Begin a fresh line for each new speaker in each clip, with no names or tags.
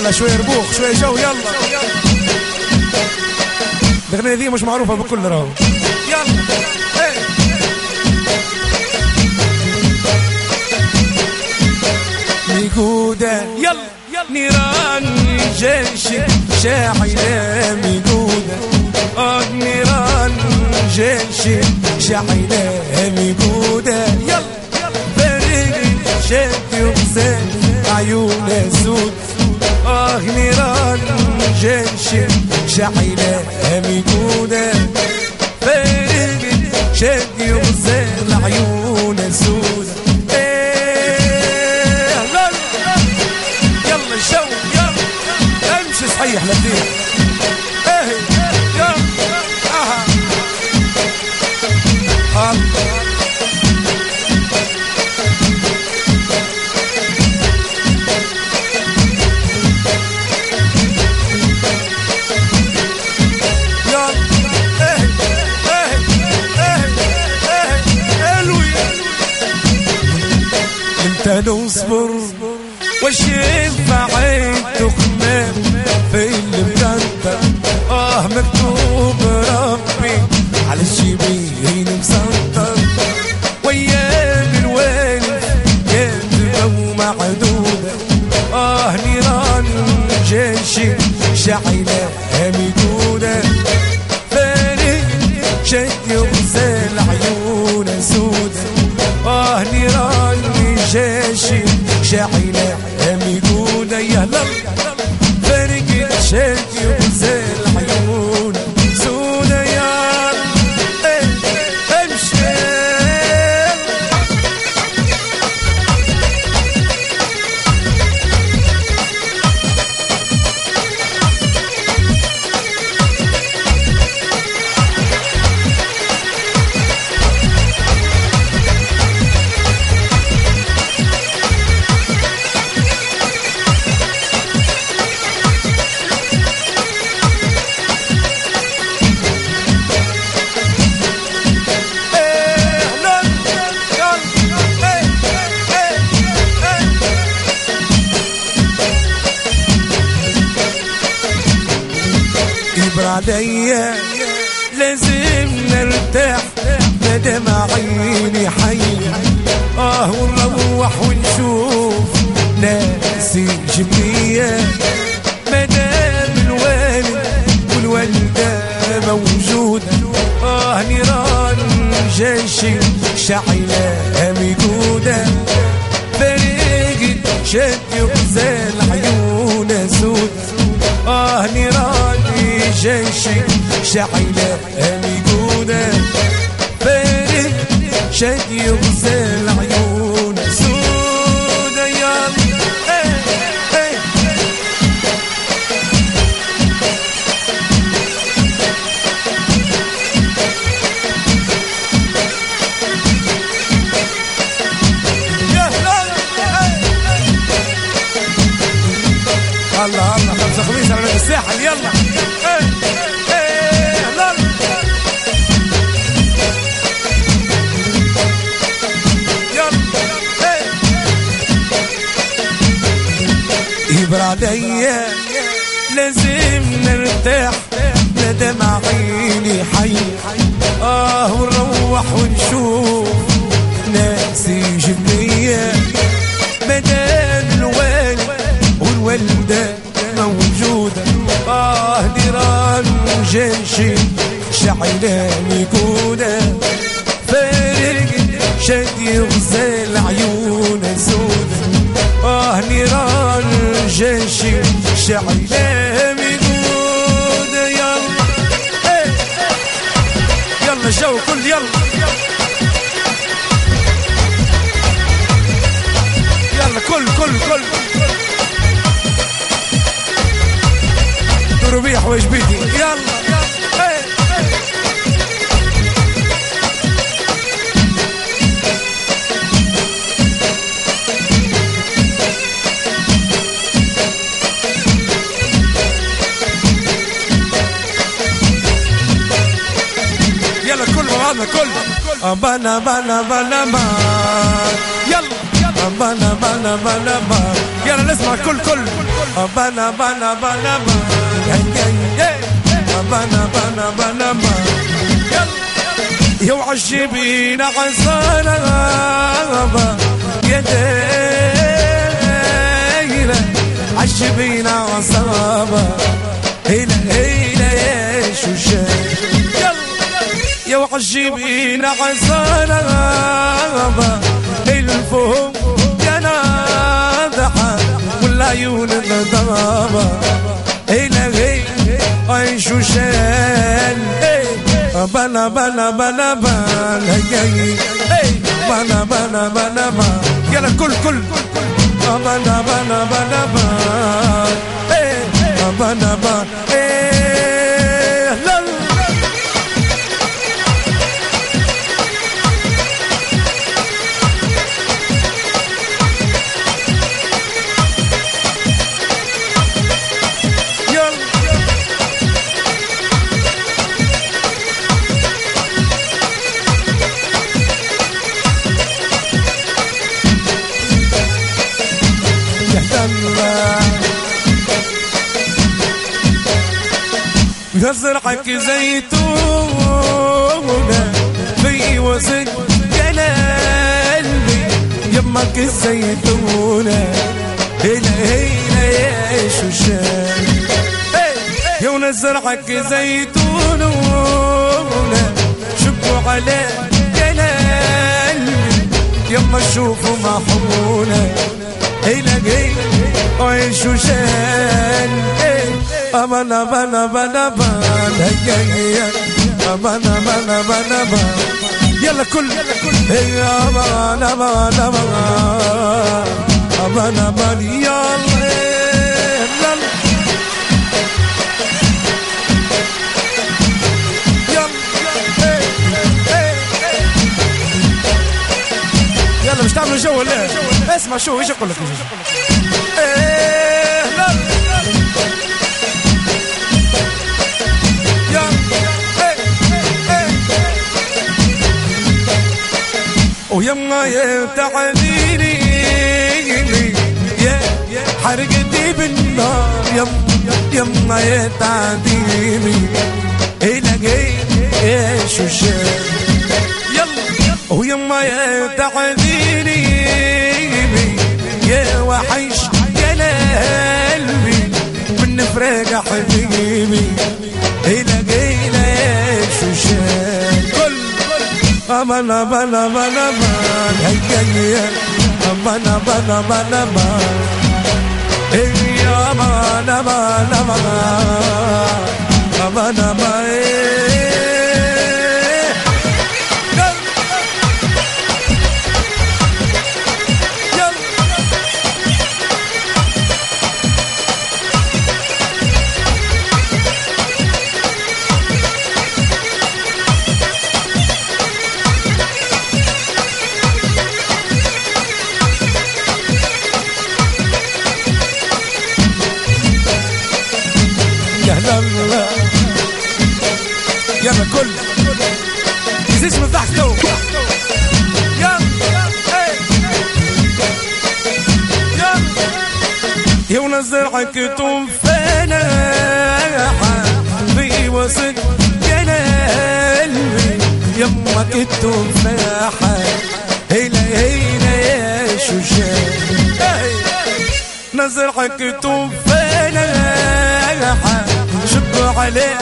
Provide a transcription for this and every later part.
يلا شوية ربوخ شوية جو يلا. الأغنية دي مش معروفة بكل راهو. يلا ميقودة يلا نيران جيشك شاعلة ميقودة نيران جيشك شاعلة ميقودة يلا فريق شد يغزل عيون سود نيران جيشك شاعلة ميقودة فريق شد يغزل عيون سود. صحيح لديه ايه يا اها انت نصبر وش ينفعين تخمم في اللي بجنتك مكتوب ربي على الشبين مسنطر ويام الوالد كاتبة ومعدودة نيران جيشي شعلة ميقودة فريق شد يغزل عيون سودة نيران جيشي شعلة ميقودة يهلا فريق شد يغزل عيون سودة يا امشي عليا لازم نرتاح مادام عيني حية ونروح ونشوف ناس جمية مادام الوالد والوالدة موجودة نيران جيشي شعلة ميقودة فريق شد يغزل عيون سودة نيران جيشي شعلة ميقودة فريق شد يغزل عيون سودة يا الله الله خمسة خميس على الساحل يلا يبر عليا لازم نرتاح مادام عيني حي ونروح ونشوف ناس جبنية مادام الوالد والوالدة موجودة نيران جيشي شعلة ميقودة فريق شد يغزل عيون سودة نيران جيشي شعلة ميقودة يلا يلا الجو كل يلا يلا كل ربيح وجبيتي يلا يلا كل بعضنا كل بنا يلا بنا بنا بنا بنا يلا نسمع كل بنا بنا بنا بنا بنا بنا بنا بنا يا وعجبين عزانا يا دايلة عجبين عصابة هيلا هيلا يا شوشان يا وعجبين عزانا الفهم يا ناضحة والعيون الضبابة هيلا هيلا يا شوشان بنا بنا بنا بنا بنا بنا بنا بنا يلا كل بنا بنا بنا بنا بنا بنا يزرعك زيتونة في وسط قلبي يمك الزيتونة هلا هلا يا شوشان يا ونزرعك زيتونة شبوا على قلبي يما شوفوا محمونة هلا هلا يا شوشان بنا بنا بنا بنا بنا بنا بنا بنا يلا كل يا بنا بنا بنا بنا يلا يلا مش تعملوا جو ولا اسمع شو ايش اقول لك ويما يا تعذيني يا حرقتي بالنار يما يا تعذيني لقيت يا شوشان يلا ويما يا تعذيني يا وحش يا قلبي من فراق حبيبي لقيت يا شوشان بنا بنا بنا بنا بنا بنا بنا بنا يا بنا بنا بنا بنا يلا كل يزيش من ضحك تو يا ونزرعك تنفانا في وسط قلبي يمك التفاحة هيلا هيلا يا شوشان نزرعك تنفانا شبوا عليه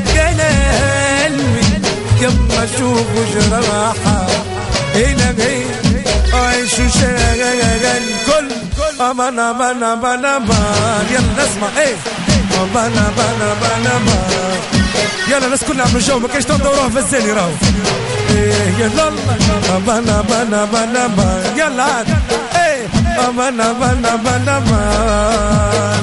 قلبي يما اشوف جراحة هنا عيش شغال كل بنا بنا بنا بنا يلا نسمع بنا بنا بنا بنا يلا الناس كلها عم الجو ما كاينش تندوروه في الزاني راهو يلا بنا بنا بنا بنا يلا عاد بنا بنا بنا بنا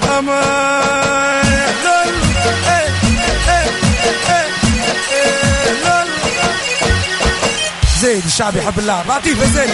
زيد الشعب يحب اللعب عطيفة زيد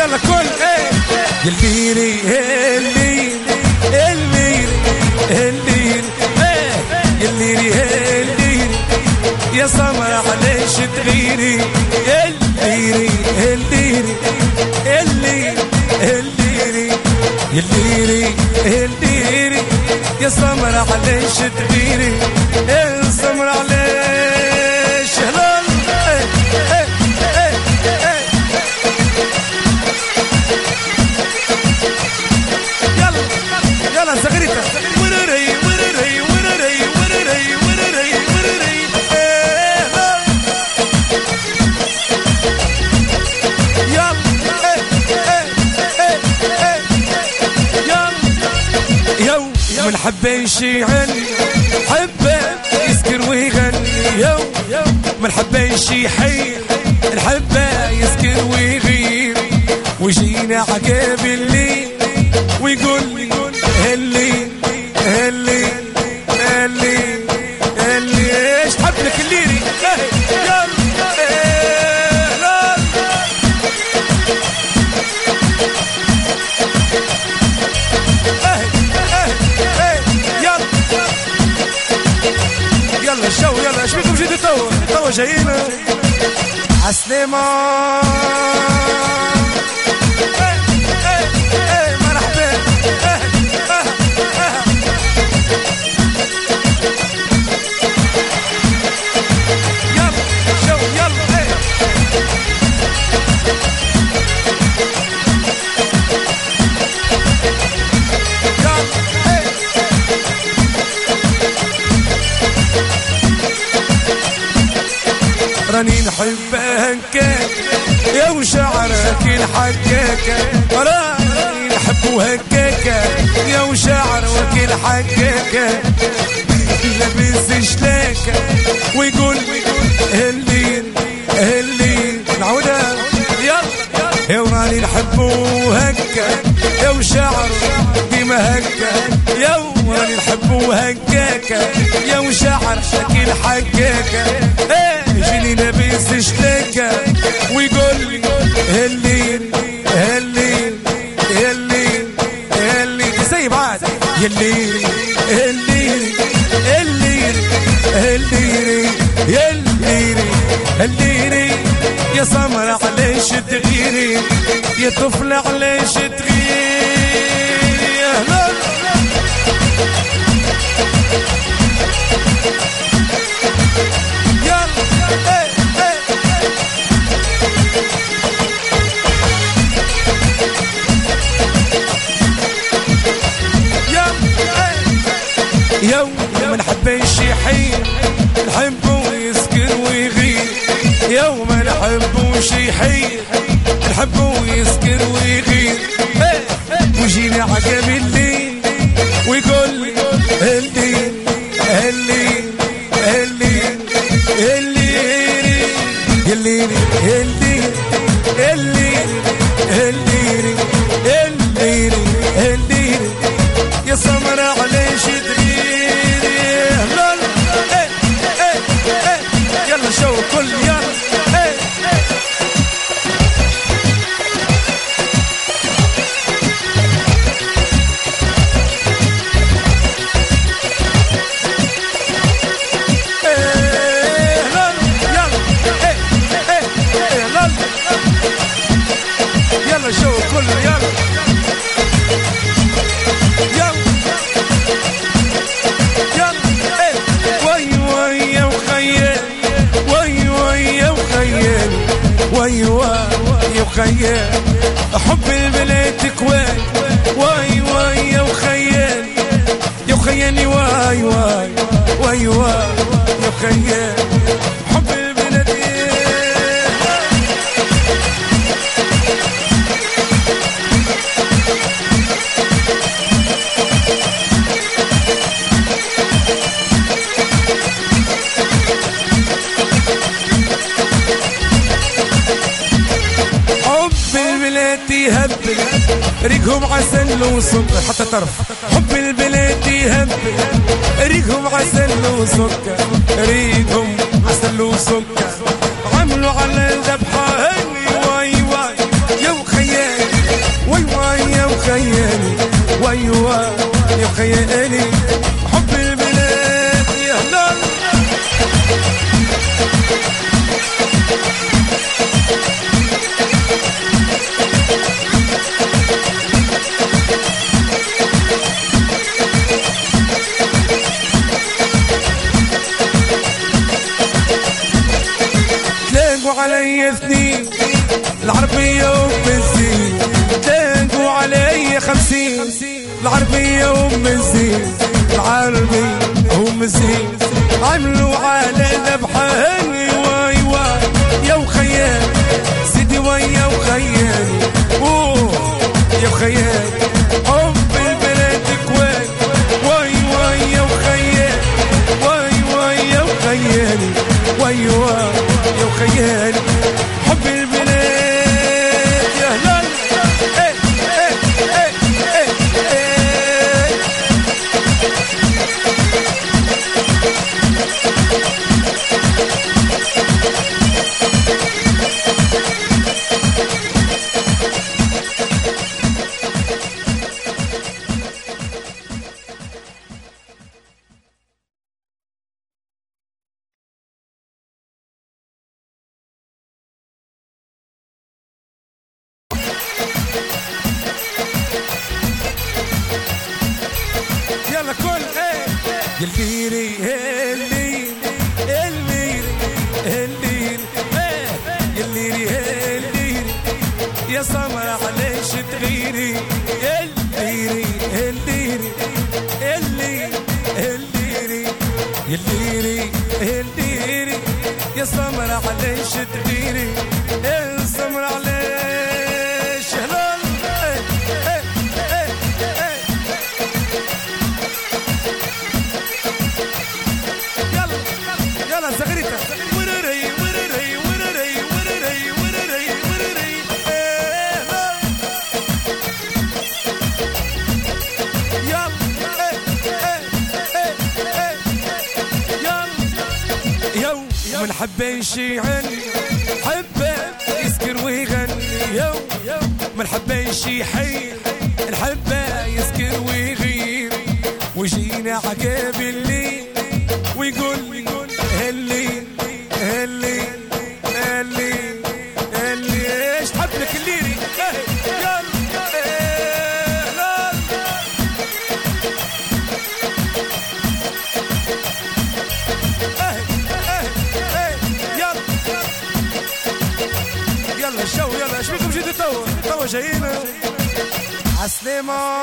يلا كل ايه الليري الليري الليري الليري ايه الليري الليري يا سمرة علاش تغيري الليري الليري الليري الليري الليري الليري يا سمرة علاش تغيري يا سمرة علاش هلال يلا يلا زغريتها ورري ورري ورري ورري ورري ورري من حبه يشيعن حبه يسكر ويغني يو من حبه يشيحي الحبه يسكر ويغير ويجينا عقاب الليل ويقول لي اللي اللي اللي اللي ايش حبلك الليري يلا يلا الشو يلا ايش بيكم جيتوا توا جايين عالسلامة مرحبا يلا شو يلا راني نحبها هكاك يا وشعرك الحكاكة راني نحبو هكاكة يا وشعرك الحكاكة لابس شلاكة ويقول اللي اللي نعودها يلا يا وراني نحبو هكا يا وشعر ديما هكا يا وراني نحبو هكاكة يا وشعر شكل حكاكة جيني لابس شلاكة ويقول لي اللي اللي اللي اللي تسيب عاد يلي اللي اللي اللي اللي اللي يا سمرة علاش تغيري يا طفل علاش تغيري يوم من حبيش يحيي نحبو يسكر ويغير يوم نحبوش يحيي نحبو يسكر ويغير ويجيني عقب الليل ويقول لي اللي اللي اللي اللي اللي اللي اللي اللي اللي اللي يا سمرة علاش تغيري يلا شو كل يلا يلا شو كل يلا وايوا يا خيال حب البلاد كوان وايوا يا خيال يا خيالي وايوا وايوا يا خيال حب البلاد يهبل ريقهم عسل وسكر حتى طرف حب البلاد يهبل ريقهم عسل وسكر ريقهم عسل وسكر عملوا على الذبحة هني واي واي يا خيال مزين العربي ومزين عملوا على ذبحاني واي واي يا وخيال سيدي ويا وخيالي يا وخيالي حب البلاد كويت واي واي يا وخيالي واي واي يا وخيالي واي واي يا وخيالي حب البلاد يا هلال الليري الليري الليري الليري الليري الليري يا سمرة علاش تغيري الليري الليري الليري الليري الليري الليري يا سمرة علاش تغيري يا سمرة علاش هلال زغريتا ورري ورري ورري ورري ورري ورري يلا من حبين شيعن حبه يسكر ويغني من حبين شي حي الحبه يسكر ويغير وجينا عقاب الليل ويقول اللي ايش حبلك الليري يلا يلا الشو يلا ايش بيكم جيتوا توا جايين عسلامة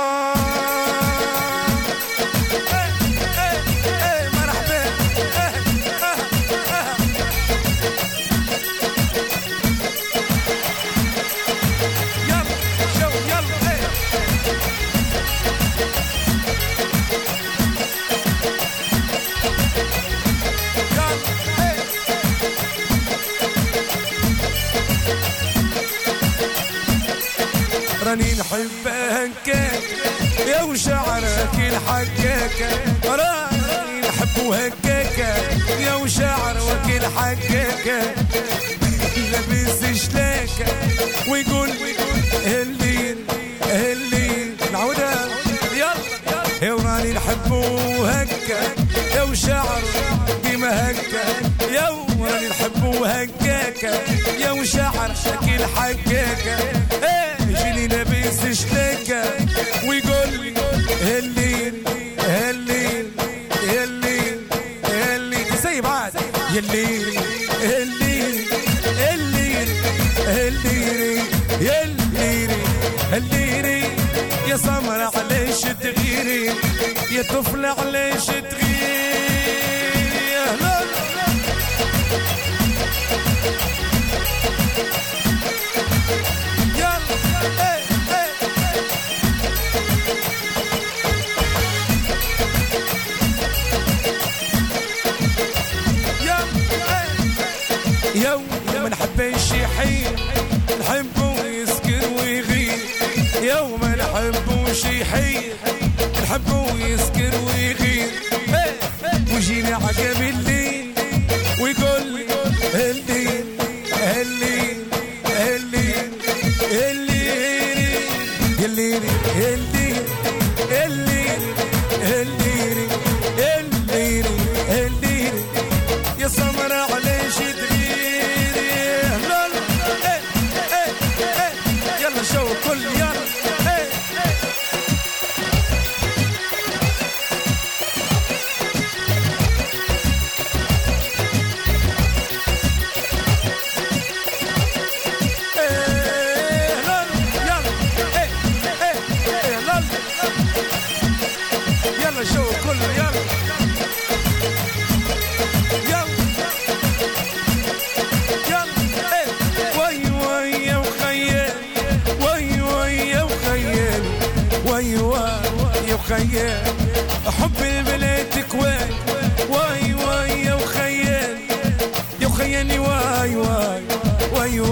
راني نحبها هكاك يا وشعرك الحكاكة راني نحبو هكاكة يا وشعرك الحكاكة لابس شلاكة ويقول الليل الليل نعودها يلا يا وراني نحبو هكا يا وشعر ديما هكا يا وراني نحبو هكاكة يا وشعر شكل حكاكة جيني لابس شلاكة ويقول الليل الليل الليل الليل تسيب عاد يا الليل الليل الليل الليل يا الليل الليل يا سمرة علاش تغيري يا طفلة علاش تغيري يا هلال يوم ما نحبش يحيي نحبو يسكر ويغير يوم ما نحبوش يحيي نحبو يسكر ويغير وجينا عقب الليل ويقول الليل الليل الليل الليل الليل الليل الليل الليل الليل الليل يا سمرة علاش شو كل يلا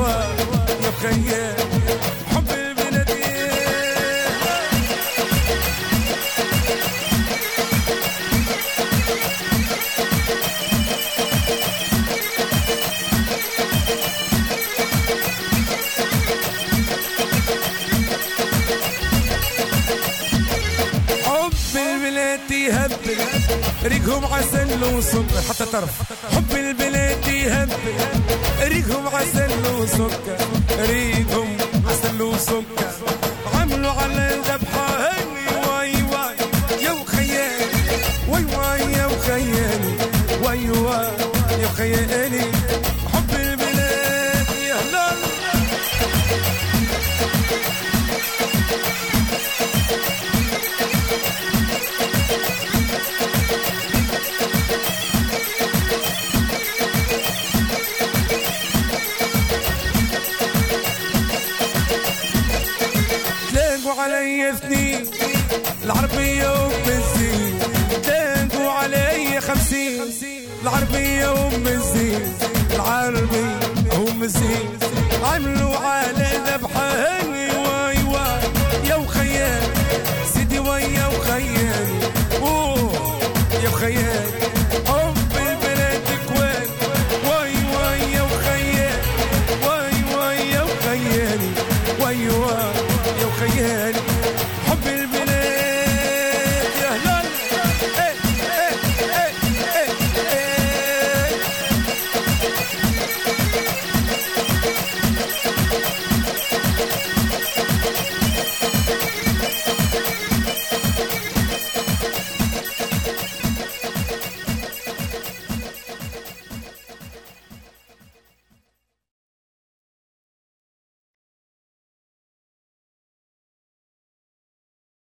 وايوا يا خيال حب البلدي. البلاد يهبل ريقهم عسل وسكر حتى طرف. حب البلاد يهبل ريقهم عسل وسكر ريقهم عسل وسكر. عملوا على الذبحة هني واي واي يا خيالي واي واي يا خيالي واي واي يا خيالي. حب البلاد يهلل علي اثنين العربية وام الزين. تانقوا علي 50 العربية وام الزين. العربية وام الزين عملوا على ذبحة